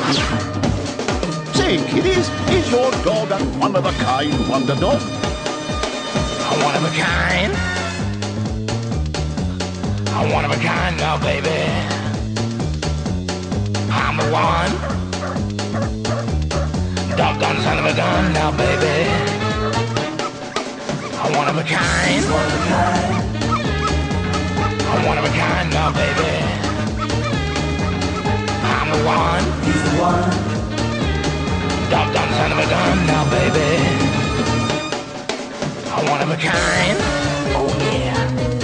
Say, kiddies, is your dog a one-of-a-kind wonder dog? A one-of-a-kind? A one-of-a-kind now, baby. I'm the one. Doggone son of a gun now, baby. A one-of-a-kind. A one-of-a-kind now, baby. I'm the one. He's the one. Doggone son of a gun now, baby. A one-of-a-kind. Oh, yeah.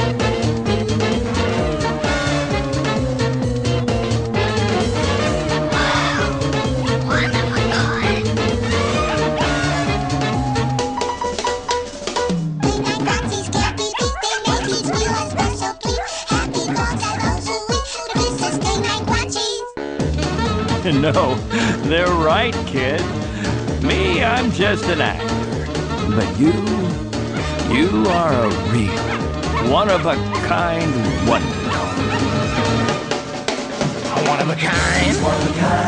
No, they're right, kid. Me, I'm just an actor. But you are a real, one-of-a-kind wonder dog. A one-of-a-kind. One of a kind.